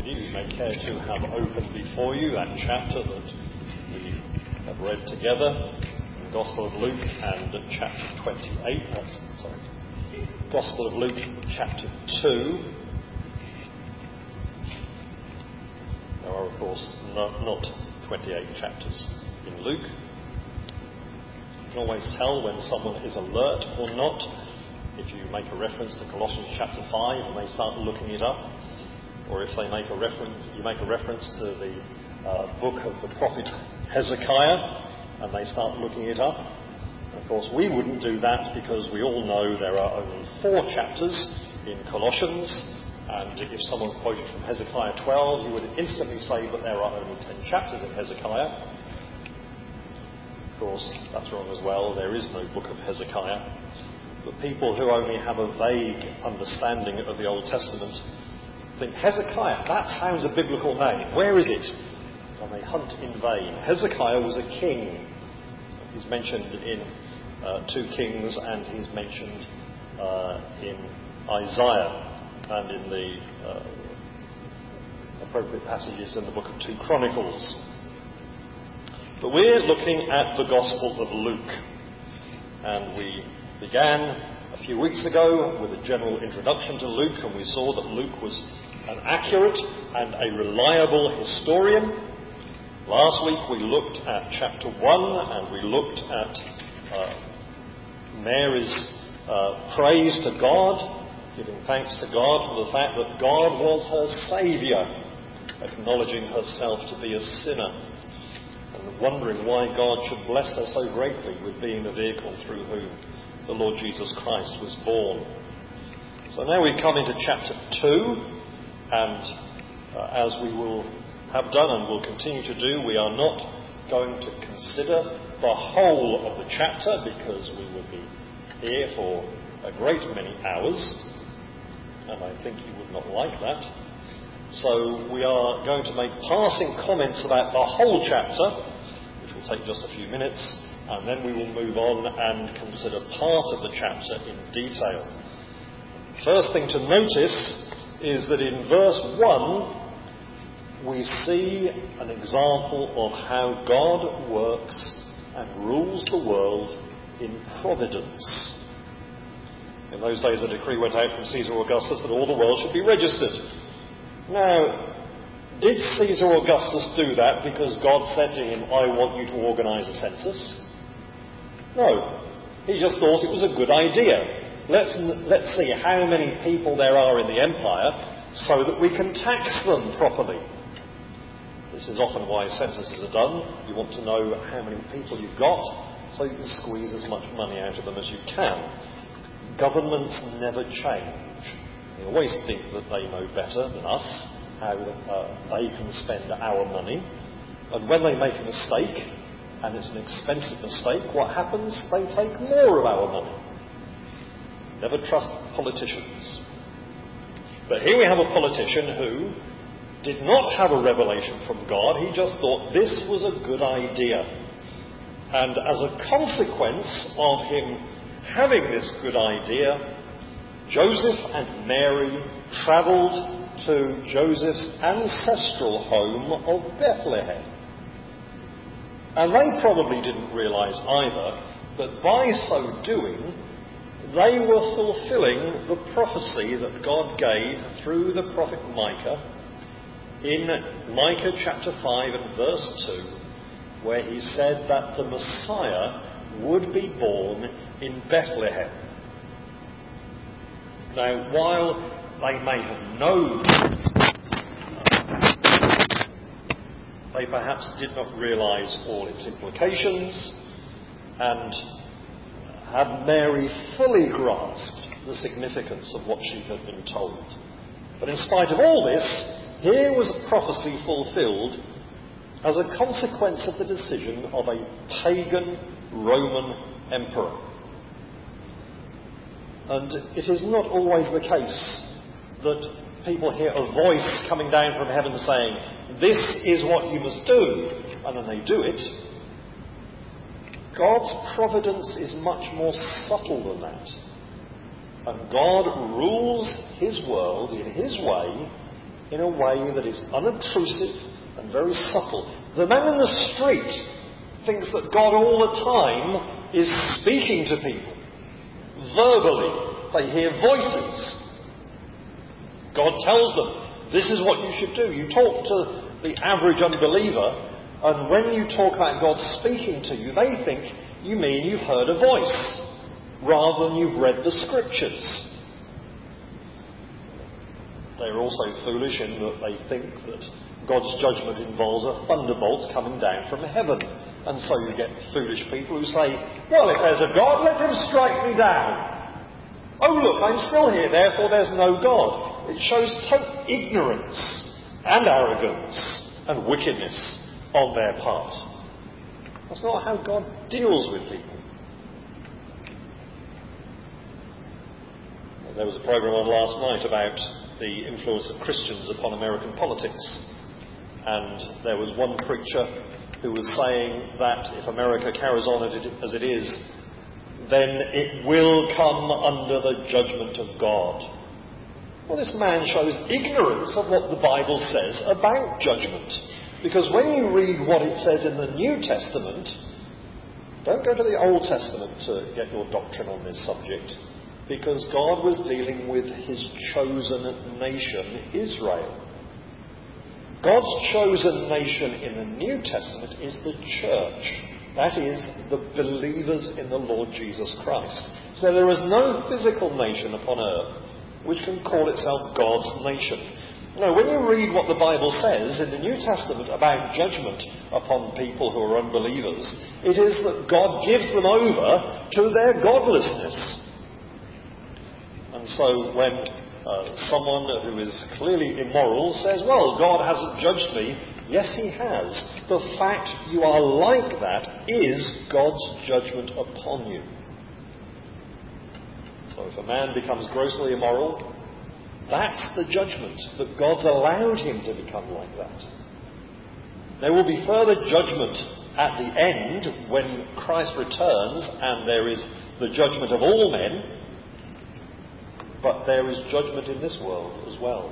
you may care to have open before you that chapter that we have read together, the Gospel of Luke and chapter 28. Gospel of Luke, chapter 2. There are, of course, not 28 chapters in Luke. You can always tell when someone is alert or not if you make a reference to Colossians chapter 5 and they start looking it up, or if they make a reference, you make a reference to the book of the prophet Hezekiah and they start looking it up. And of course, we wouldn't do that because we all know there are only 4 chapters in Colossians, and if someone quoted from Hezekiah 12, you would instantly say, but there are only 10 chapters in Hezekiah. Of course, that's wrong as well. There is no book of Hezekiah. But people who only have a vague understanding of the Old Testament think, Hezekiah, that sounds a biblical name. Where is it? And they hunt in vain. Hezekiah was a king. He's mentioned in 2 Kings, and he's mentioned in Isaiah and in the appropriate passages in the book of 2 Chronicles. But we're looking at the Gospel of Luke, and we began a few weeks ago with a general introduction to Luke, and we saw that Luke was an accurate and a reliable historian. Last week we looked at chapter 1, and we looked at Mary's praise to God, giving thanks to God for the fact that God was her saviour, acknowledging herself to be a sinner, and wondering why God should bless her so greatly with being the vehicle through whom the Lord Jesus Christ was born. So now we come into chapter 2, and as we will have done and will continue to do, we are not going to consider the whole of the chapter because we would be here for a great many hours, and I think you would not like that. So we are going to make passing comments about the whole chapter, which will take just a few minutes, and then we will move on and consider part of the chapter in detail. First thing to notice is that in verse 1 we see an example of how God works and rules the world in providence. In those days a decree went out from Caesar Augustus that all the world should be registered. Now, did Caesar Augustus do that because God said to him, I want you to organise a census? No, he just thought it was a good idea. Let's see how many people there are in the empire so that we can tax them properly. This is often why censuses are done. You want to know how many people you've got so you can squeeze as much money out of them as you can. Governments never change. They always think that they know better than us how they can spend our money. And when they make a mistake, and it's an expensive mistake, what happens? They take more of our money. Never trust politicians. But here we have a politician who did not have a revelation from God. He just thought this was a good idea. And as a consequence of him having this good idea, Joseph and Mary travelled to Joseph's ancestral home of Bethlehem. And they probably didn't realise either that by so doing, they were fulfilling the prophecy that God gave through the prophet Micah in Micah chapter 5 and verse 2, where he said that the Messiah would be born in Bethlehem. Now, while they may have known, they perhaps did not realise all its implications, and had Mary fully grasped the significance of what she had been told. But in spite of all this, here was a prophecy fulfilled as a consequence of the decision of a pagan Roman emperor. And it is not always the case that people hear a voice coming down from heaven saying, this is what you must do, and then they do it. God's providence is much more subtle than that. And God rules his world in his way in a way that is unobtrusive and very subtle. The man in the street thinks that God all the time is speaking to people. Verbally, they hear voices. God tells them, this is what you should do. You talk to the average unbeliever, and when you talk about God speaking to you, they think you mean you've heard a voice, rather than you've read the Scriptures. They're also foolish in that they think that God's judgment involves a thunderbolt coming down from heaven. And so you get foolish people who say, well, if there's a God, let him strike me down. Oh, look, I'm still here, therefore there's no God. It shows total ignorance and arrogance and wickedness on their part. That's not how God deals with people. There was a programme on last night about the influence of Christians upon American politics. And there was one preacher who was saying that if America carries on as it is, then it will come under the judgment of God. Well, this man shows ignorance of what the Bible says about judgment. Because when you read what it says in the New Testament, don't go to the Old Testament to get your doctrine on this subject, because God was dealing with his chosen nation, Israel. God's chosen nation in the New Testament is the church. That is, the believers in the Lord Jesus Christ. So there is no physical nation upon earth which can call itself God's nation. No, when you read what the Bible says in the New Testament about judgment upon people who are unbelievers, it is that God gives them over to their godlessness. And so when someone who is clearly immoral says, well, God hasn't judged me. Yes, he has. The fact you are like that is God's judgment upon you. So if a man becomes grossly immoral, that's the judgment, that God's allowed him to become like that. There will be further judgment at the end when Christ returns and there is the judgment of all men. But there is judgment in this world as well.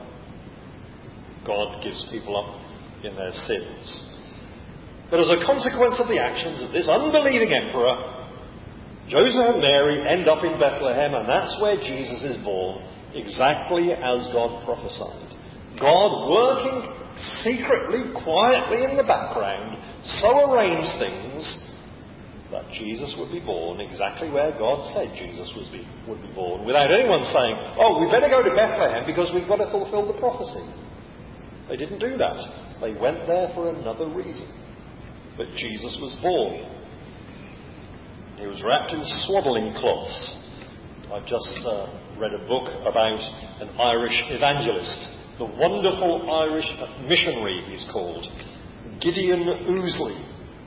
God gives people up in their sins. But as a consequence of the actions of this unbelieving emperor, Joseph and Mary end up in Bethlehem, and that's where Jesus is born, exactly as God prophesied. God working secretly, quietly in the background, so arranged things that Jesus would be born exactly where God said Jesus would be born, without anyone saying, oh, we better go to Bethlehem because we've got to fulfill the prophecy. They didn't do that. They went there for another reason. But Jesus was born. He was wrapped in swaddling cloths. I've just read a book about an Irish evangelist, the wonderful Irish missionary he's called, Gideon Ouseley.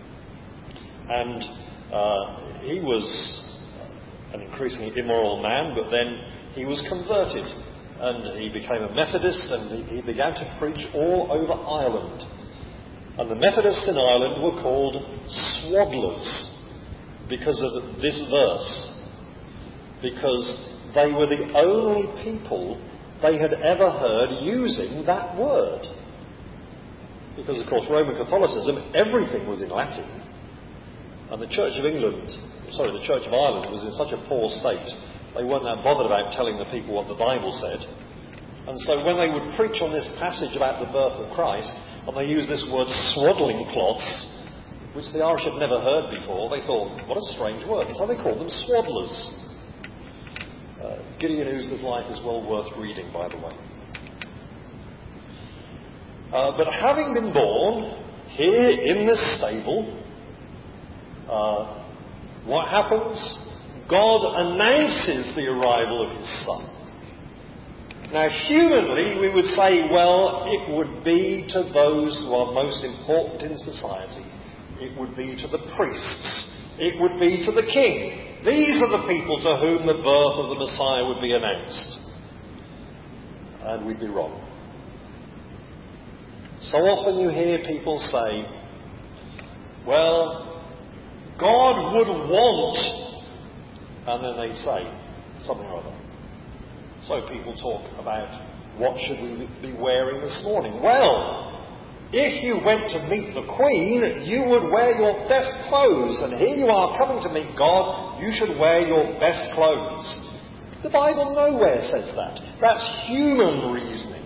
And he was an increasingly immoral man, but then he was converted and he became a Methodist, and he began to preach all over Ireland. And the Methodists in Ireland were called swaddlers because of this verse, because they were the only people they had ever heard using that word. Because, of course, Roman Catholicism, everything was in Latin. And the Church of Ireland was in such a poor state, they weren't that bothered about telling the people what the Bible said. And so when they would preach on this passage about the birth of Christ, and they used this word swaddling cloths, which the Irish had never heard before, they thought, what a strange word. And so they called them swaddlers. Gideon Ouseley's life is well worth reading, by the way. But having been born here in this stable, what happens? God announces the arrival of his Son. Now, humanly, we would say, well, it would be to those who are most important in society. It would be to the priests. It would be to the king. These are the people to whom the birth of the Messiah would be announced. And we'd be wrong. So often you hear people say, well, God would want, and then they'd say something or other. So people talk about what should we be wearing this morning. Well, if you went to meet the Queen, you would wear your best clothes. And here you are coming to meet God, you should wear your best clothes. The Bible nowhere says that. That's human reasoning.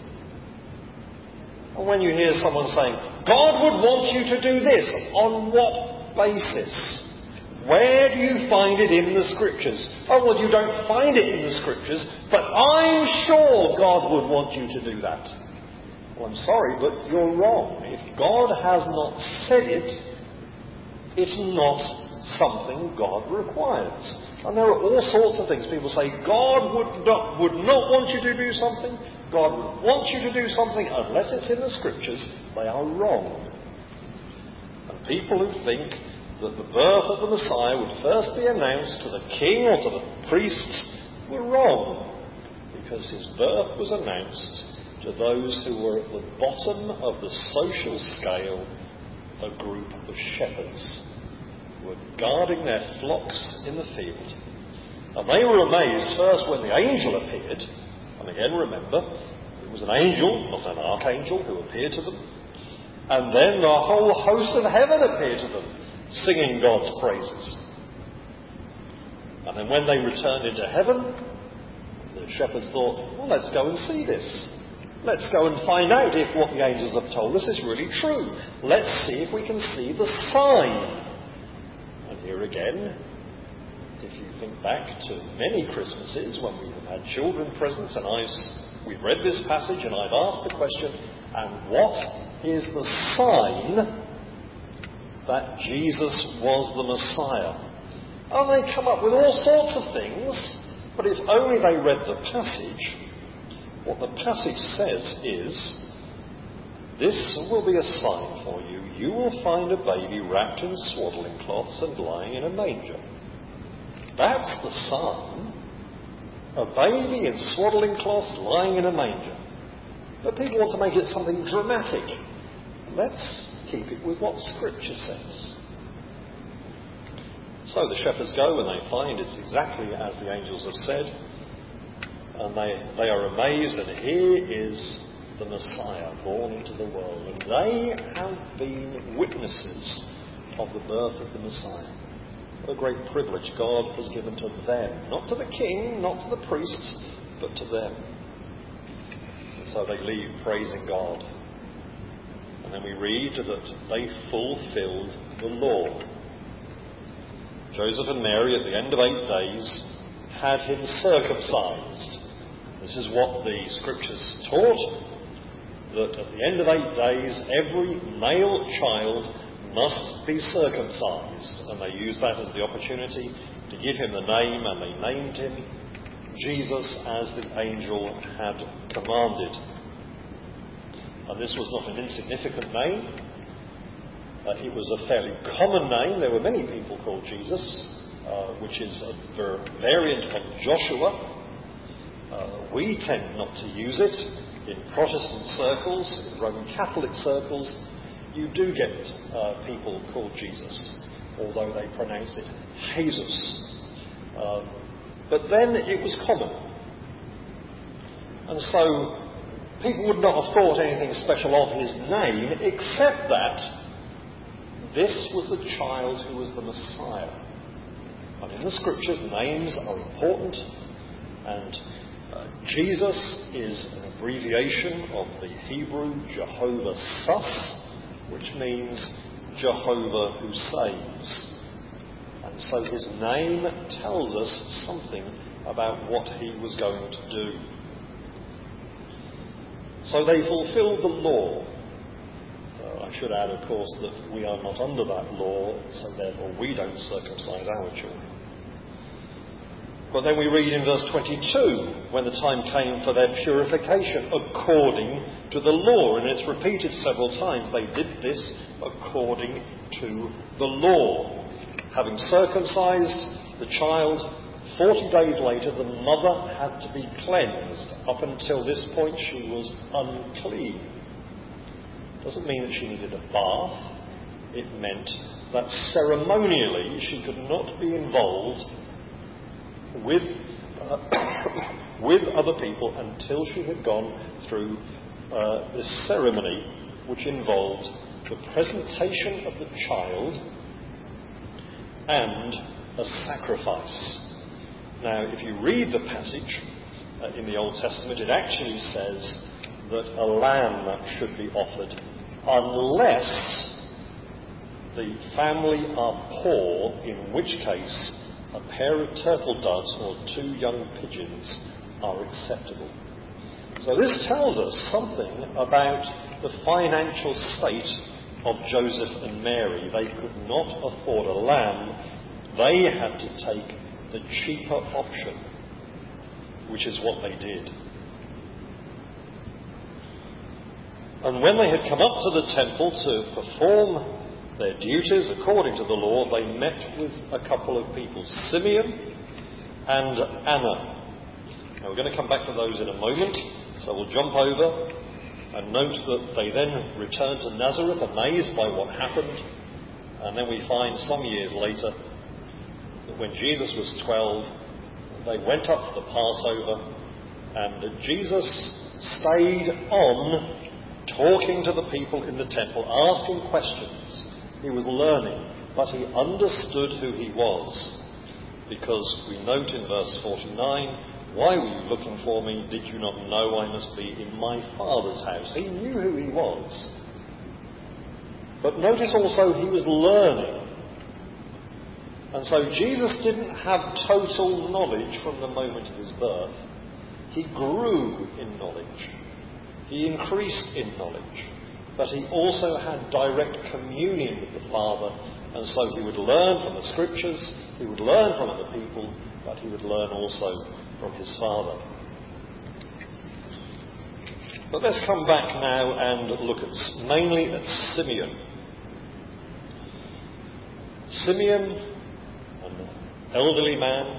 And when you hear someone saying, God would want you to do this, on what basis? Where do you find it in the Scriptures? Oh, well, you don't find it in the Scriptures, but I'm sure God would want you to do that. Well, I'm sorry, but you're wrong. If God has not said it, it's not something God requires. And there are all sorts of things. People say, God would not want you to do something. God would want you to do something unless it's in the Scriptures. They are wrong. And people who think that the birth of the Messiah would first be announced to the king or to the priests were wrong. Because his birth was announced to those who were at the bottom of the social scale, a group of shepherds who were guarding their flocks in the field. And they were amazed first when the angel appeared. And again, remember, it was an angel, not an archangel, who appeared to them. And then the whole host of heaven appeared to them, singing God's praises. And then when they returned into heaven, the shepherds thought, well, let's go and see this. Let's go and find out if what the angels have told us is really true. Let's see if we can see the sign. And here again, if you think back to many Christmases when we have had children present and we've read this passage and I've asked the question, and what is the sign that Jesus was the Messiah? And they come up with all sorts of things, but if only they read the passage. What the passage says is, this will be a sign for you. You will find a baby wrapped in swaddling cloths and lying in a manger. That's the sign. A baby in swaddling cloths lying in a manger. But people want to make it something dramatic. Let's keep it with what Scripture says. So the shepherds go and they find it's exactly as the angels have said. And they are amazed, and here is the Messiah born into the world. And they have been witnesses of the birth of the Messiah. What a great privilege God has given to them. Not to the king, not to the priests, but to them. And so they leave praising God. And then we read that they fulfilled the law. Joseph and Mary, at the end of 8 days, had him circumcised. This is what the Scriptures taught, that at the end of 8 days, every male child must be circumcised. And they used that as the opportunity to give him the name, and they named him Jesus as the angel had commanded. And this was not an insignificant name. It was a fairly common name. There were many people called Jesus, which is a variant of Joshua. We tend not to use it in Protestant circles, in Roman Catholic circles. You do get people called Jesus, although they pronounce it Jesus. But then it was common. And so people would not have thought anything special of his name, except that this was the child who was the Messiah. And in the Scriptures, names are important, and Jesus is an abbreviation of the Hebrew Jehovah Sus, which means Jehovah who saves. And so his name tells us something about what he was going to do. So they fulfilled the law. I should add, of course, that we are not under that law, so therefore we don't circumcise our children. But then we read in verse 22, when the time came for their purification according to the law. And it's repeated several times. They did this according to the law. Having circumcised the child, 40 days later the mother had to be cleansed. Up until this point she was unclean. Doesn't mean that she needed a bath. It meant that ceremonially she could not be involved with with other people until she had gone through this ceremony, which involved the presentation of the child and a sacrifice. Now, if you read the passage in the Old Testament, it actually says that a lamb should be offered unless the family are poor, in which case a pair of turtle doves or 2 young pigeons are acceptable. So this tells us something about the financial state of Joseph and Mary. They could not afford a lamb. They had to take the cheaper option, which is what they did. And when they had come up to the temple to perform their duties according to the law, they met with a couple of people, Simeon and Anna. Now we're going to come back to those in a moment, so we'll jump over and note that they then returned to Nazareth amazed by what happened, and then we find some years later that when Jesus was 12, they went up for the Passover, and Jesus stayed on talking to the people in the temple, asking questions. He was learning, but he understood who he was, because we note in verse 49, "Why were you looking for me? Did you not know I must be in my Father's house?" He knew who he was. But notice also he was learning. And so Jesus didn't have total knowledge from the moment of his birth. He grew in knowledge. He increased in knowledge. But he also had direct communion with the Father, and so he would learn from the Scriptures, he would learn from other people, but he would learn also from his Father. But let's come back now and look mainly at Simeon. Simeon, an elderly man,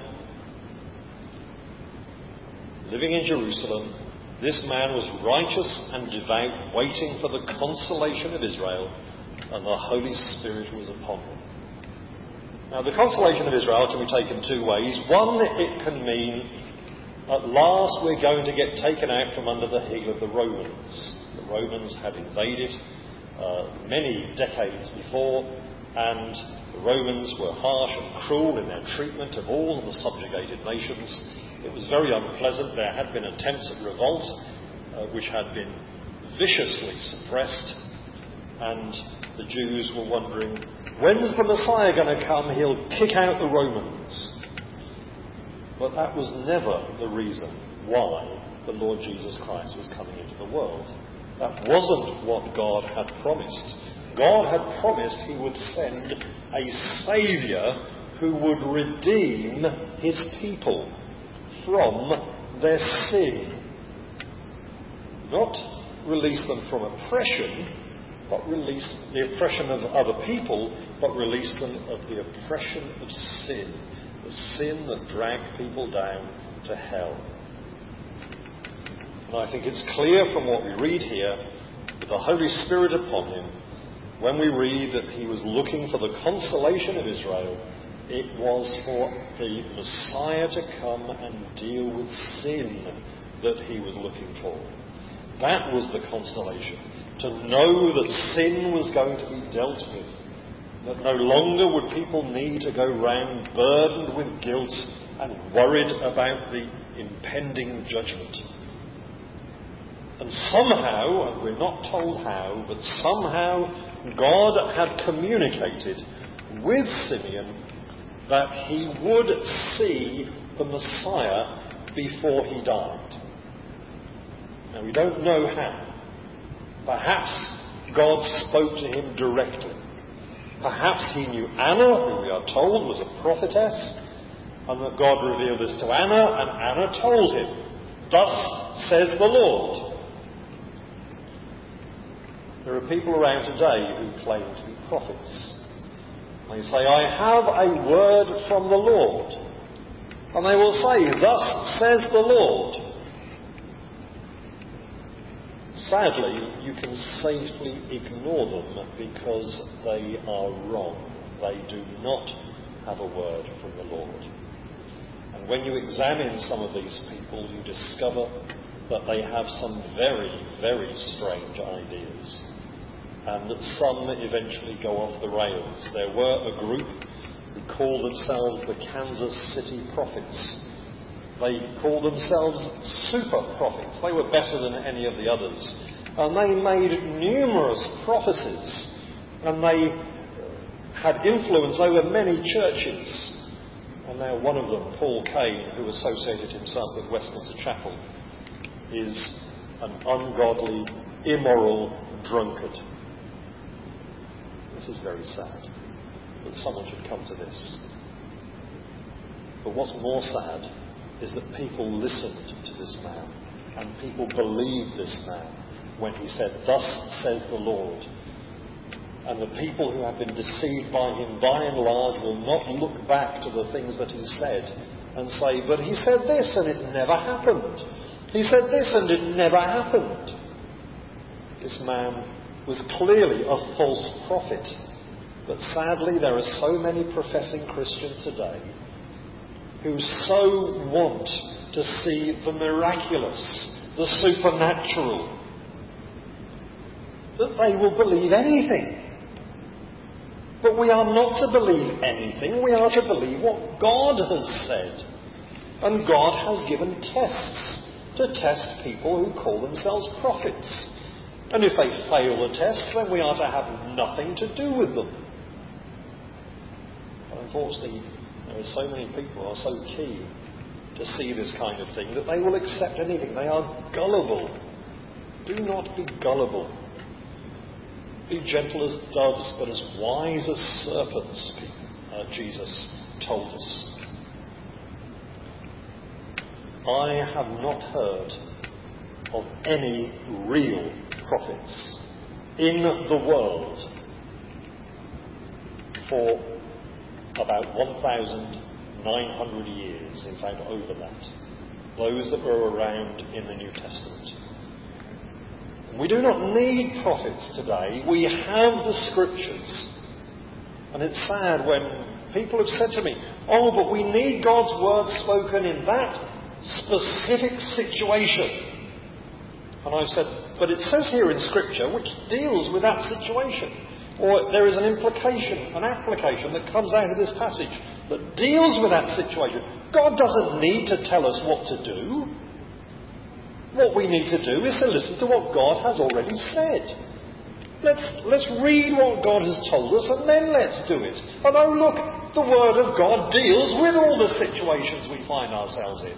living in Jerusalem. This man was righteous and devout, waiting for the consolation of Israel, and the Holy Spirit was upon him. Now, the consolation of Israel can be taken 2 ways. One, it can mean, at last we're going to get taken out from under the heel of the Romans. The Romans had invaded many decades before, and the Romans were harsh and cruel in their treatment of all of the subjugated nations. It was very unpleasant. There had been attempts at revolt, which had been viciously suppressed, and the Jews were wondering, when's the Messiah going to come? He'll kick out the Romans. But that was never the reason why the Lord Jesus Christ was coming into the world. That wasn't what God had promised. God had promised he would send a Saviour who would redeem his people from their sin. Not release them from oppression, but release the oppression of other people, but release them of the oppression of sin. The sin that dragged people down to hell. And I think it's clear from what we read here, with the Holy Spirit upon him, when we read that he was looking for the consolation of Israel, it was for the Messiah to come and deal with sin that he was looking for. That was the consolation. To know that sin was going to be dealt with. That no longer would people need to go round burdened with guilt and worried about the impending judgment. And somehow, and we're not told how, but somehow God had communicated with Simeon that he would see the Messiah before he died. Now, we don't know how. Perhaps God spoke to him directly. Perhaps he knew Anna, who we are told was a prophetess, and that God revealed this to Anna, and Anna told him, "Thus says the Lord." There are people around today who claim to be prophets. They say, "I have a word from the Lord." And they will say, "Thus says the Lord." Sadly, you can safely ignore them because they are wrong. They do not have a word from the Lord. And when you examine some of these people, people, you discover that they have some very, very strange ideas. And that some eventually go off the rails. There were a group who called themselves the Kansas City Prophets. They called themselves super prophets. They were better than any of the others. And they made numerous prophecies. And they had influence over many churches. And now one of them, Paul Kane, who associated himself with Westminster Chapel, is an ungodly, immoral drunkard. This is very sad that someone should come to this. But what's more sad is that people listened to this man and people believed this man when he said, "Thus says the Lord." And the people who have been deceived by him, by and large, will not look back to the things that he said and say, "But he said this and it never happened. He said this and it never happened." This man was clearly a false prophet. But sadly, there are so many professing Christians today who so want to see the miraculous, the supernatural, that they will believe anything. But we are not to believe anything. We are to believe what God has said. And God has given tests to test people who call themselves prophets. And if they fail the test, then we are to have nothing to do with them. But unfortunately, there are so many people who are so keen to see this kind of thing that they will accept anything. They are gullible. Do not be gullible. Be gentle as doves, but as wise as serpents, Jesus told us. I have not heard of any real prophets in the world for about 1,900 years, in fact over that, those that were around in the New Testament. We do not need prophets today. We have the Scriptures. And it's sad when people have said to me, "Oh, but we need God's word spoken in that specific situation." And I've said, but it says here in Scripture which deals with that situation. Or there is an implication, an application that comes out of this passage that deals with that situation. God doesn't need to tell us what to do. What we need to do is to listen to what God has already said. Let's read what God has told us and then let's do it. And oh look, the Word of God deals with all the situations we find ourselves in.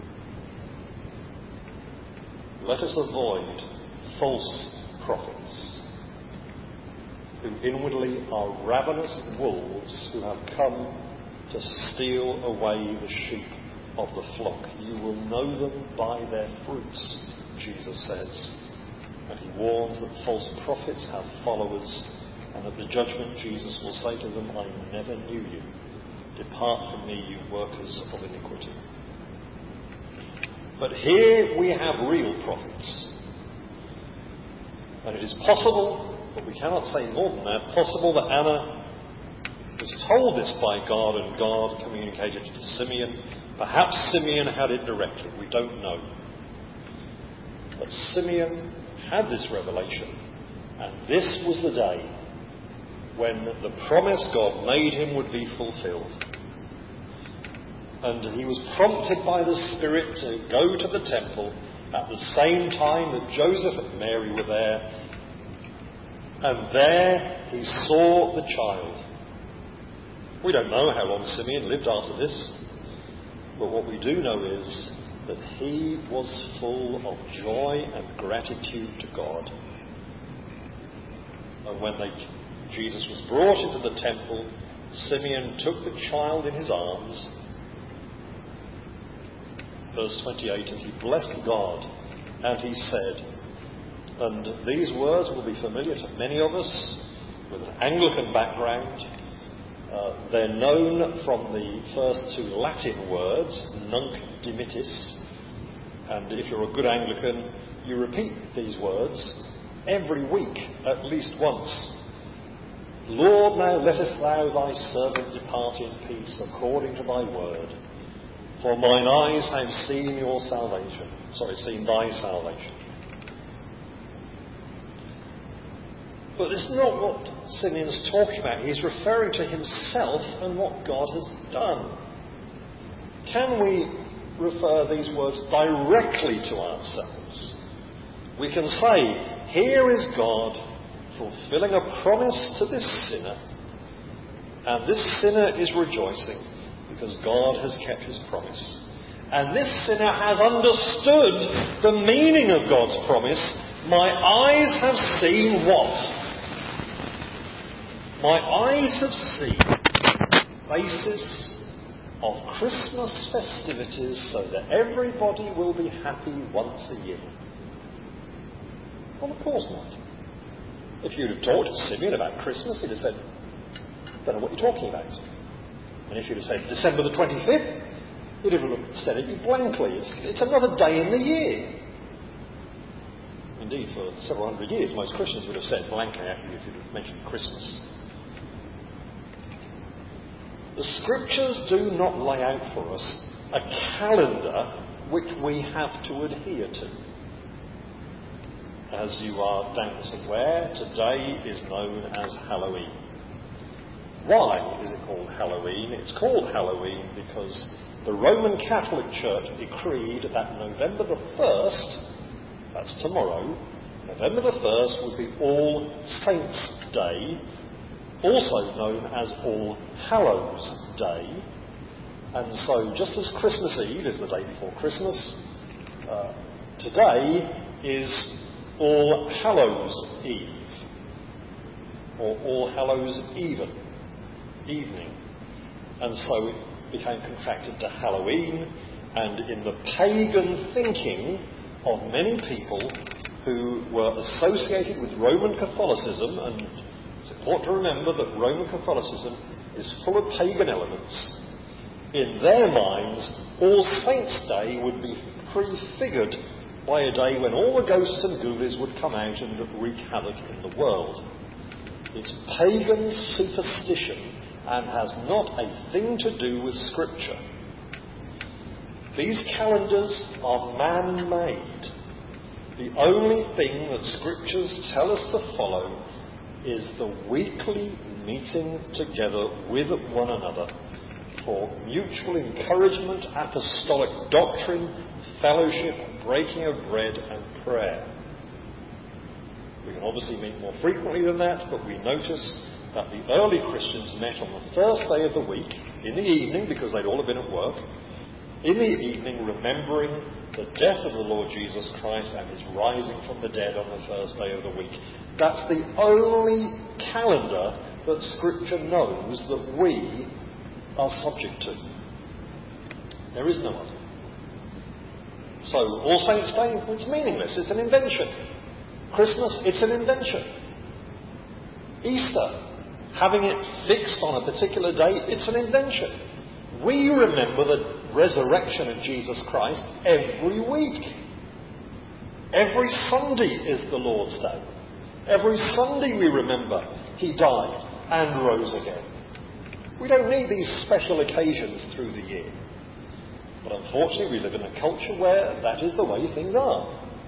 Let us avoid false prophets who inwardly are ravenous wolves who have come to steal away the sheep of the flock. You will know them by their fruits, Jesus says. And he warns that false prophets have followers, and at the judgment Jesus will say to them, "I never knew you. Depart from me, you workers of iniquity." But here we have real prophets. And it is possible, but we cannot say more than that, possible that Anna was told this by God and God communicated it to Simeon. Perhaps Simeon had it directly, we don't know. But Simeon had this revelation, and this was the day when the promise God made him would be fulfilled. And he was prompted by the Spirit to go to the temple at the same time that Joseph and Mary were there. And there he saw the child. We don't know how long Simeon lived after this. But what we do know is that he was full of joy and gratitude to God. And when Jesus was brought into the temple, Simeon took the child in his arms. Verse 28, and he blessed God, and he said, and these words will be familiar to many of us with an Anglican background. They're known from the first two Latin words, nunc dimittis, and if you're a good Anglican, you repeat these words every week, at least once. Lord, now lettest thou thy servant depart in peace according to thy word. For mine eyes have seen your salvation. Seen thy salvation. But it's not what Simeon's talking about. He's referring to himself and what God has done. Can we refer these words directly to ourselves? We can say, here is God fulfilling a promise to this sinner, and this sinner is rejoicing because God has kept his promise. And this sinner has understood the meaning of God's promise. My eyes have seen what? My eyes have seen the basis of Christmas festivities so that everybody will be happy once a year. Well, of course not. If you'd have talked to Simeon about Christmas, he'd have said, don't know what you're talking about. And if you'd have said December the 25th, he'd have said it blankly. It's another day in the year. Indeed, for several hundred years, most Christians would have said blankly at you if you'd have mentioned Christmas. The Scriptures do not lay out for us a calendar which we have to adhere to. As you are doubtless aware, today is known as Halloween. Why is it called Halloween? It's called Halloween because the Roman Catholic Church decreed that November the 1st, that's tomorrow, November the 1st would be All Saints' Day, also known as All Hallows' Day. And so just as Christmas Eve is the day before Christmas, today is All Hallows' Eve, or All Hallows' evening. And so it became contracted to Halloween, and in the pagan thinking of many people who were associated with Roman Catholicism, and it's important to remember that Roman Catholicism is full of pagan elements, in their minds, All Saints' Day would be prefigured by a day when all the ghosts and ghoulies would come out and wreak havoc in the world. It's pagan superstition and has not a thing to do with Scripture. These calendars are man-made. The only thing that Scriptures tell us to follow is the weekly meeting together with one another for mutual encouragement, apostolic doctrine, fellowship, breaking of bread and prayer. We can obviously meet more frequently than that, but we notice that the early Christians met on the first day of the week, in the evening, because they'd all have been at work, in the evening remembering the death of the Lord Jesus Christ and his rising from the dead on the first day of the week. That's the only calendar that Scripture knows that we are subject to. There is no other. So, All Saints' Day, it's meaningless. It's an invention. Christmas, it's an invention. Easter, having it fixed on a particular day, it's an invention. We remember the resurrection of Jesus Christ every week. Every Sunday is the Lord's Day. Every Sunday we remember he died and rose again. We don't need these special occasions through the year. But unfortunately we live in a culture where that is the way things are.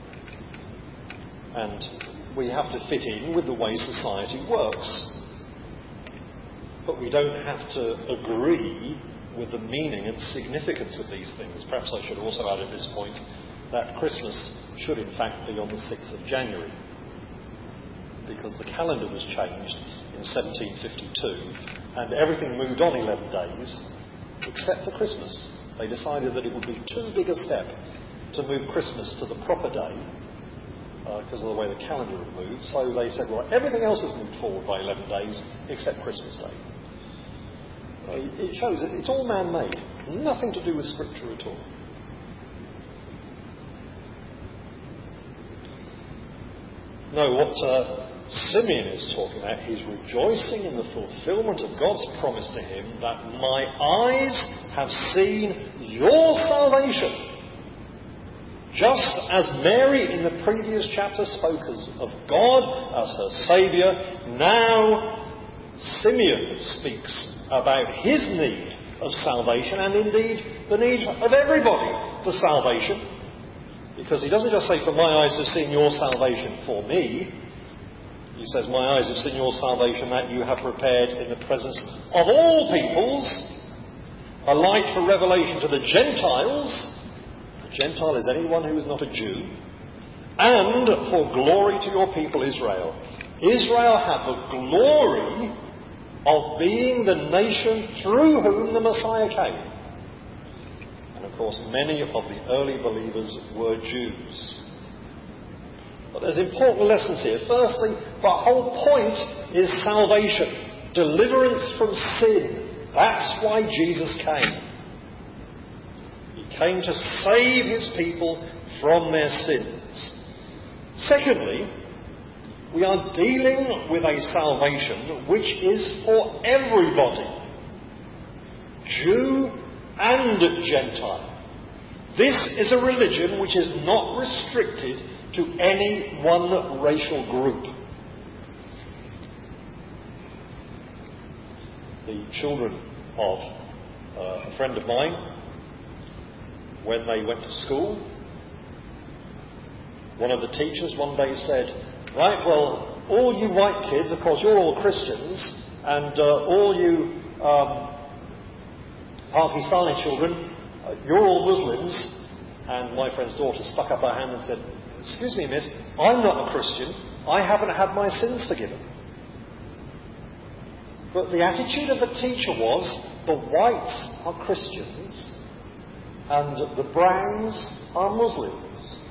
And we have to fit in with the way society works. But we don't have to agree with the meaning and significance of these things. Perhaps I should also add at this point that Christmas should in fact be on the 6th of January, because the calendar was changed in 1752 and everything moved on 11 days except for Christmas. They decided that it would be too big a step to move Christmas to the proper day because of the way the calendar had moved. So they said, well, everything else has moved forward by 11 days except Christmas Day. It shows that it's all man-made. Nothing to do with Scripture at all. No, what Simeon is talking about, he's rejoicing in the fulfillment of God's promise to him that my eyes have seen your salvation. Just as Mary in the previous chapter spoke of God as her Saviour, now Simeon speaks about his need of salvation, and indeed the need of everybody for salvation. Because he doesn't just say, for my eyes have seen your salvation for me. He says, my eyes have seen your salvation that you have prepared in the presence of all peoples, a light for revelation to the Gentiles. A Gentile is anyone who is not a Jew. And for glory to your people Israel. Israel had the glory of being the nation through whom the Messiah came. And of course, many of the early believers were Jews. But there's important lessons here. Firstly, the whole point is salvation, deliverance from sin. That's why Jesus came. He came to save his people from their sins. Secondly, we are dealing with a salvation which is for everybody, Jew and Gentile. This is a religion which is not restricted to any one racial group. The children of a friend of mine, when they went to school, one of the teachers one day said, right, well, all you white kids, of course, you're all Christians, and all you Pakistani children, you're all Muslims. And my friend's daughter stuck up her hand and said, excuse me, miss, I'm not a Christian. I haven't had my sins forgiven. But the attitude of the teacher was, the whites are Christians and the browns are Muslims.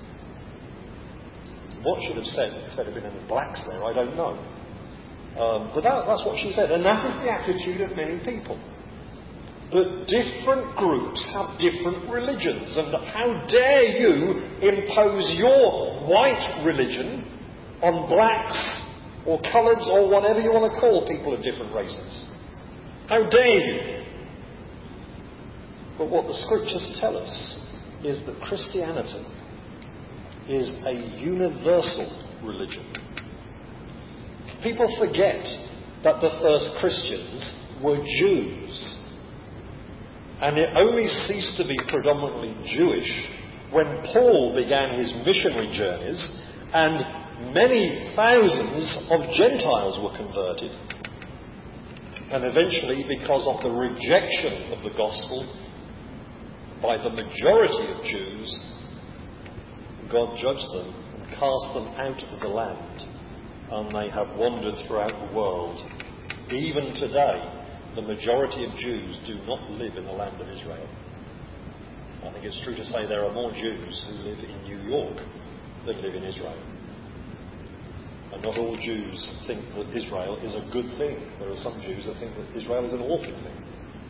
What should have said, if there had been any blacks there, I don't know. But that's what she said, and that is the attitude of many people. But different groups have different religions, and how dare you impose your white religion on blacks or coloureds or whatever you want to call people of different races? How dare you? But what the scriptures tell us is that Christianity is a universal religion. People forget that the first Christians were Jews. And it only ceased to be predominantly Jewish when Paul began his missionary journeys and many thousands of Gentiles were converted. And eventually, because of the rejection of the gospel by the majority of Jews, God judged them and cast them out of the land, and they have wandered throughout the world. Even today, the majority of Jews do not live in the land of Israel. I think it's true to say there are more Jews who live in New York than live in Israel. And not all Jews think that Israel is a good thing. There are some Jews that think that Israel is an awful thing.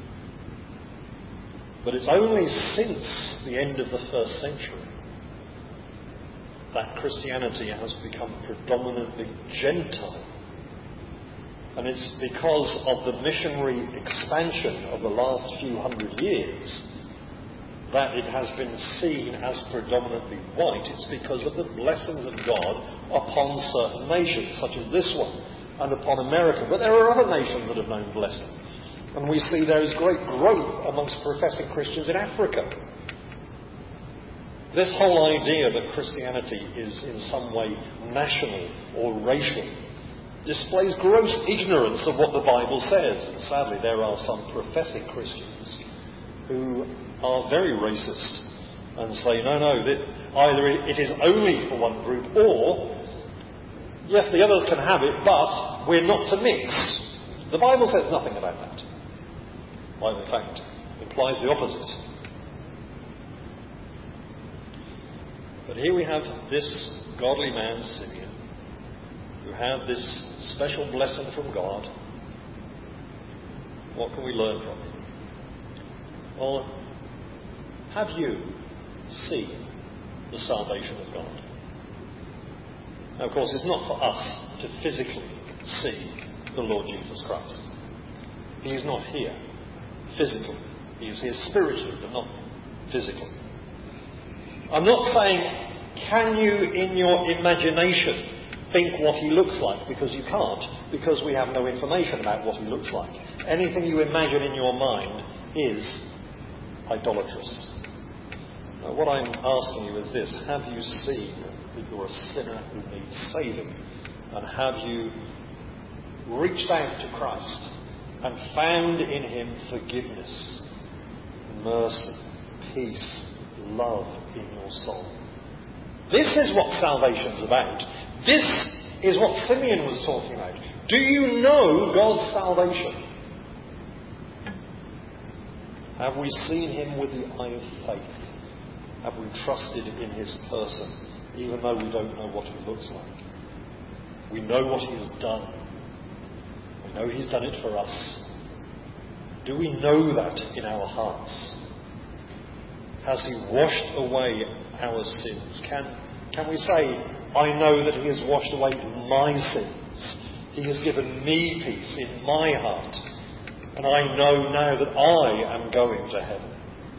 But it's only since the end of the first century that Christianity has become predominantly Gentile. And it's because of the missionary expansion of the last few hundred years that it has been seen as predominantly white. It's because of the blessings of God upon certain nations, such as this one, and upon America. But there are other nations that have known blessing. And we see there is great growth amongst professing Christians in Africa. This whole idea that Christianity is in some way national or racial displays gross ignorance of what the Bible says. And sadly, there are some professing Christians who are very racist and say, no, either it is only for one group, or, yes, the others can have it, but we're not to mix. The Bible says nothing about that. The Bible, in fact, implies the opposite. But here we have this godly man, Simeon, who had this special blessing from God. What can we learn from him? Well, have you seen the salvation of God? Now, of course, it's not for us to physically see the Lord Jesus Christ. He is not here physically. He is here spiritually, but not physically. I'm not saying, can you in your imagination think what he looks like, because you can't, because we have no information about what he looks like. Anything you imagine in your mind is idolatrous. Now, what I'm asking you is this: have you seen that you're a sinner who needs saving? And have you reached out to Christ and found in him forgiveness, mercy, peace, love in your soul? This is what salvation's about. This is what Simeon was talking about. Do you know God's salvation? Have we seen him with the eye of faith? Have we trusted in his person, even though we don't know what he looks like? We know what he has done. We know he's done it for us. Do we know that in our hearts? Has he washed away our sins? Can we say, I know that he has washed away my sins. He has given me peace in my heart. And I know now that I am going to heaven.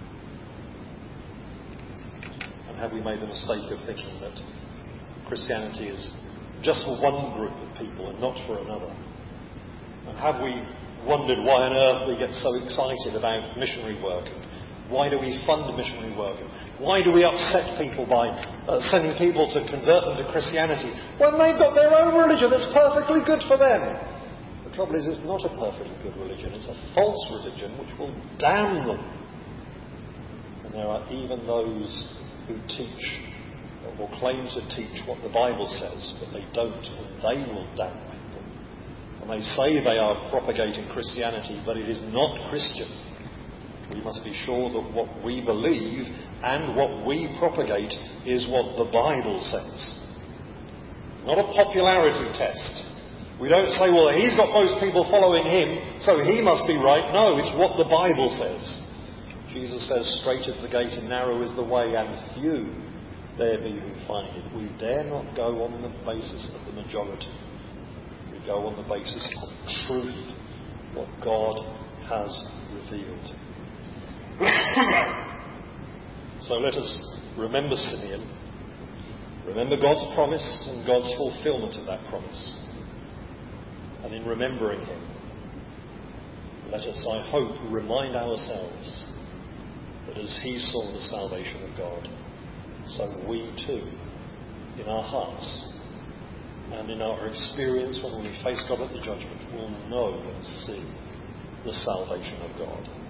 And have we made the mistake of thinking that Christianity is just for one group of people and not for another? And have we wondered why on earth we get so excited about missionary work? Why do we fund missionary work? Why do we upset people by sending people to convert them to Christianity when they've got their own religion that's perfectly good for them? The trouble is, it's not a perfectly good religion. It's a false religion which will damn them. And there are even those who teach or claim to teach what the Bible says, but they don't, and they will damn people. And they say they are propagating Christianity, but it is not Christian. We must be sure that what we believe and what we propagate is what the Bible says. It's not a popularity test. We don't say, well, he's got most people following him, so he must be right. No, it's what the Bible says. Jesus says, straight is the gate and narrow is the way, and few there be who find it. We dare not go on the basis of the majority. We go on the basis of truth, what God has revealed. So let us remember Simeon, remember God's promise and God's fulfillment of that promise. And in remembering him, let us, I hope, remind ourselves that as he saw the salvation of God, so we too, in our hearts and in our experience when we face God at the judgment, will know and see the salvation of God.